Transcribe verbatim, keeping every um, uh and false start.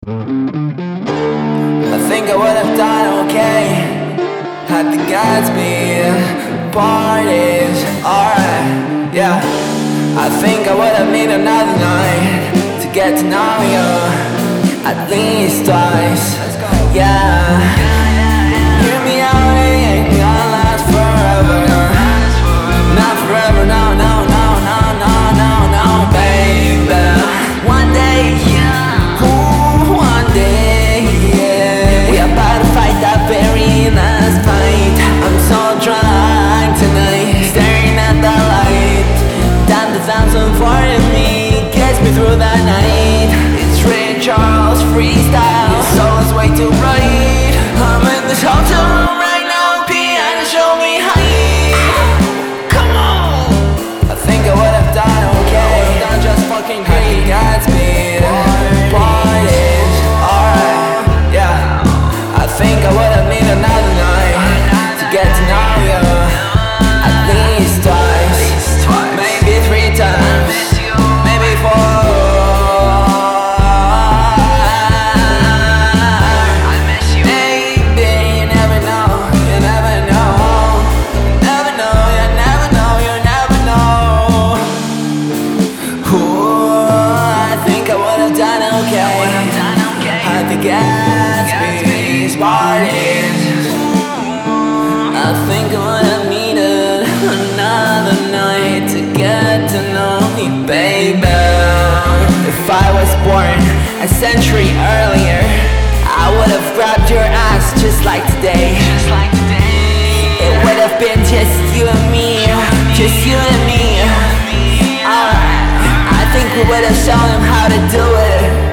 I think I would have done okay had the Gatsby parties, alright, yeah. I think I would have need another night to get to know you at least twice, yeah. Hear me out, it ain't gonna last forever, not forever, no, no, no, no, no, no, no, baby. One day, ooh, one day, yeah. We about to fight that very last fight. I'm so drunk tonight, staring at the light. Damn, the thousand for me gets me through the night. It's Ray Charles freestyle, his soul is way too bright. I'm in this hotel room right now, piano show me high. Come on. I think I would have done okay. I would have done just fucking great. Gatsby parties, alright, yeah. I think I would have need another night to get to know you at least twice, maybe three times, maybe four. At the Gatsby's parties, I think I would have needed another night to get to know me, baby. If I was born a century earlier, I would have grabbed your ass just like today. It would have been just you and me, just you and me. Alright, I think we would have shown him how to do it.